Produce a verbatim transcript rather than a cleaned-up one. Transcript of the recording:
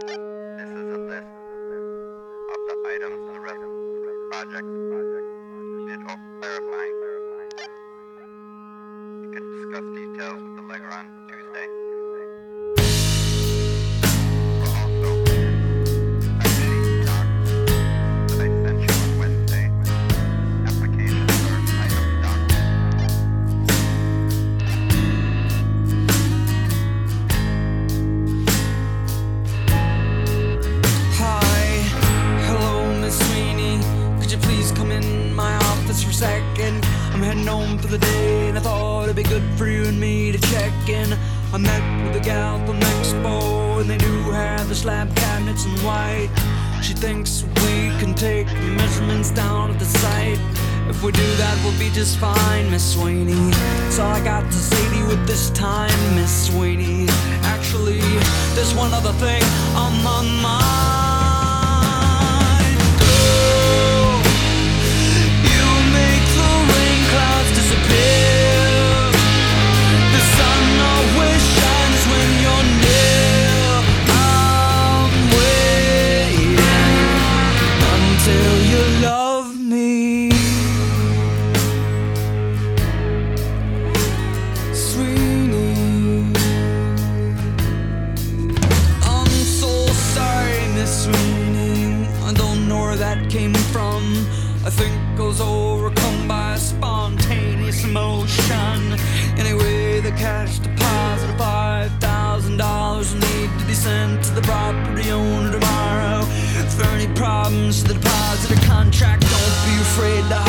This is a list of the items in the reference project needed or clarifying. You can discuss details with the letter on Tuesday. We're also expecting docs that I sent you on Wednesday. Applications for item docs. For a second, I'm heading home for the day, and I thought it'd be good for you and me to check in. I met with a gal from Expo, and they do have the slab cabinets in white. She thinks we can take measurements down at the site. If we do that, we'll be just fine, Miss Sweeney. That's all I got to say to you at this time, Miss Sweeney. Actually, there's one other thing on my mind. Came from, I think I was overcome by a spontaneous emotion. Anyway, the cash deposit of five thousand dollars will need to be sent to the property owner tomorrow. If there are any problems with the deposit or contract, don't be afraid to